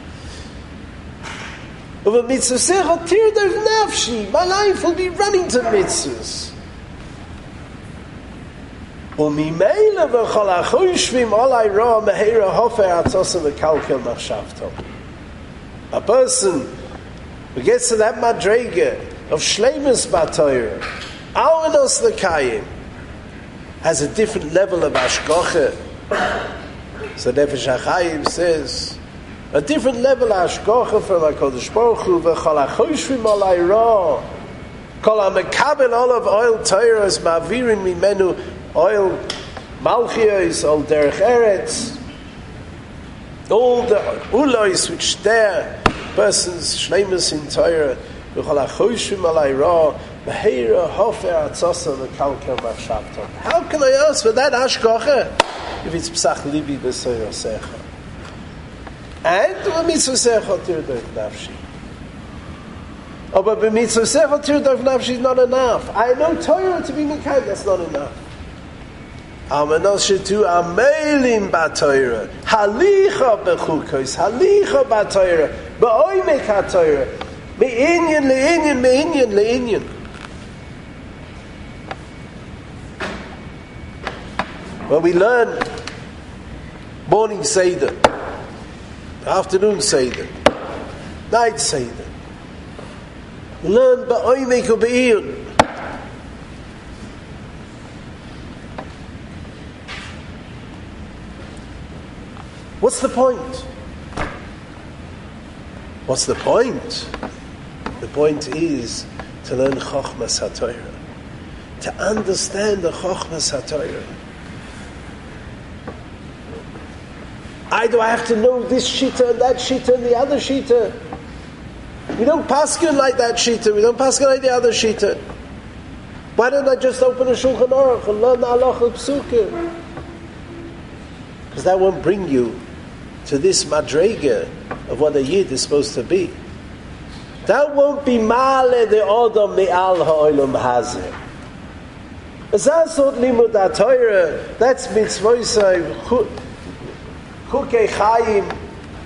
My life will be running to mitzvahs. A person who gets to that madrega of shleimus b'Torah, almanos l'kayim, has a different level of hashgacha. So Nefesh HaChaim says, a different level of hashgacha from HaKadosh Baruch Hu, v'chol ha'choshvim alai ra, kol ha'mekabel olav oil Torah is ma'avirin mimenu oil malchios, all derech eretz, all the ulois which there, person's shleimus in Torah, v'chol ha'choshvim alai ra, meheira hofer atzasa v'kalkel machshavta. How can I ask for that hashgacha if it's psach libi b'serosecha? And b'mitzvosecha tirdoif nafshi. Oh, but b'mitzvosecha tirdoif nafshi is not enough. I know Torah to be mikayim, that's not enough. Amanos shetu amelim b'Torah, halicha b'chukos, halicha b'Torah, b'oimek ha'Torah, me'inyan le'inyan, me'inyan le'inyan. Well, we learn morning Seder, afternoon Seder, night Seder. Learn ba'oimek u'be'iyun. What's the point? What's the point? The point is to learn Chochmas HaTorah, to understand the Chochmas HaTorah. I do I have to know this shita and that shita and the other shita. We don't paskin like that shita. We don't paskin like the other shita. Why don't I just open a Shulchan Aruch and learn the halacha psukim? Because that won't bring you to this madrega of what a yid is supposed to be. That won't be male de odom me'al ha'olam hazeh. Azasot limud ha'Torah. That's mitzvosai. Chukei Chaim.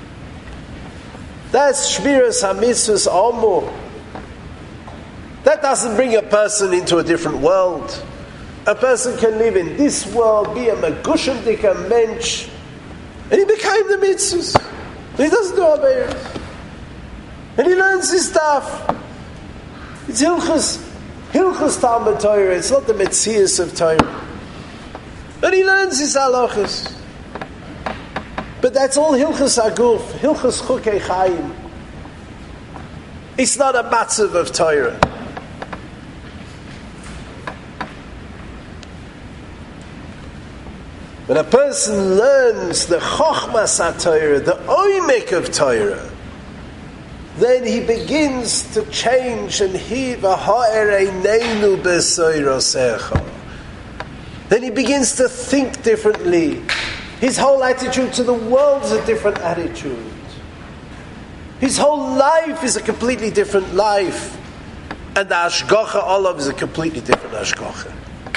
That's Shmiras HaMitzvahs Omu. That doesn't bring a person into a different world. A person can live in this world, be a Megushem Dika Mensch, and he became the mitzvahs. He doesn't do Averos. And he learns his stuff. It's Hilchus, Hilchus Talmud Torah. It's not the Metzias of Torah. But he learns his halachas. But that's all Hilchus Aguf, Hilchus Chukei Chaim. It's not a matzav of Torah. When a person learns the Chochmas HaTorah, the Oimek of Torah, then he begins to change, and he v'ha'ereinu b'soirosecha. Then he begins to think differently. His whole attitude to the world is a different attitude. His whole life is a completely different life. And the Hashgacha Olav is a completely different Hashgacha.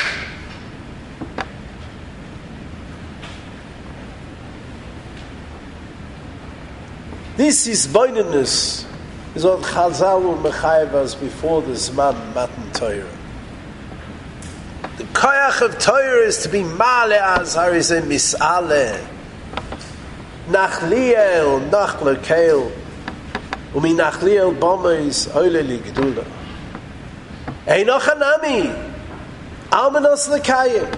This is boinenus, is what Chazal and Mechayev us before the Zman Matan Torah. The koyach of Torah is to be male as harizeh misale, nachliel, nachlekel, umi nachliel bomeis oile li gedula. Einoch hanami, almanos lekayim.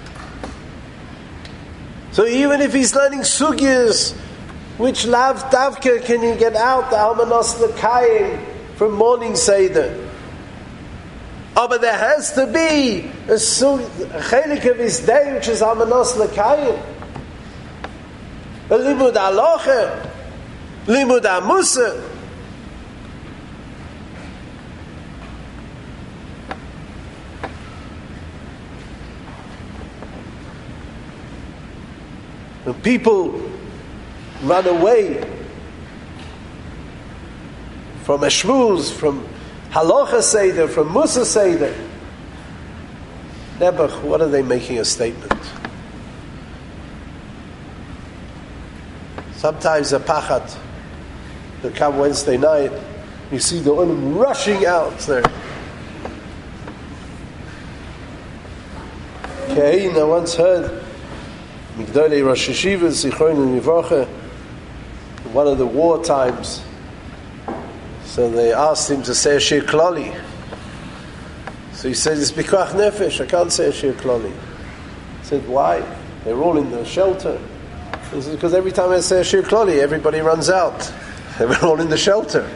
So even if he's learning sugyas, which lav davka can he get out the almanos lekayim from morning seder? Oh, but there has to be a chelik of his day, which is almanos lekayim, a limud aloche, limud amusa. When people run away from a shmuz, from halacha seder, from musa seder, Nebuch, what are they making a statement? Sometimes a pachat, they come Wednesday night, you see the olim rushing out there. Okay, I once heard Migdolei Rosh Yeshivas, Zichron Livracha, one of the war times. So they asked him to say a Shir Klali. So he said, it's Bikuach Nefesh, I can't say a Shir Klali. He said, why? They're all in the shelter. He said, because every time I say a Shir Klali, everybody runs out. They're all in the shelter.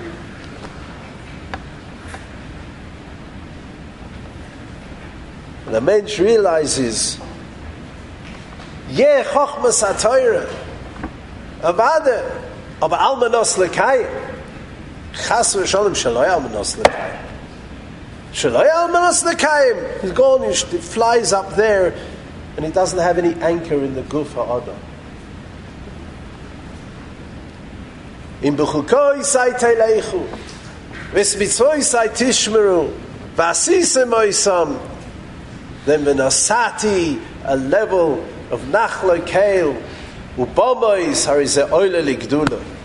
And the mensch realizes, yeah, Chochmas HaTorah, Avada, aber almanos lekayim. Chas v'sholem shaloi almanos lekayim. Shaloi almanos lekayim. He's gone, he flies up there, and he doesn't have any anchor in the guf ha'adam. In b'chukoi yisai teileichu, v'smitzvoi yisai tishmeru, v'asisem oisam, then v'nasati, a level of nachla keil, u'bomois harizeh oile ligdula.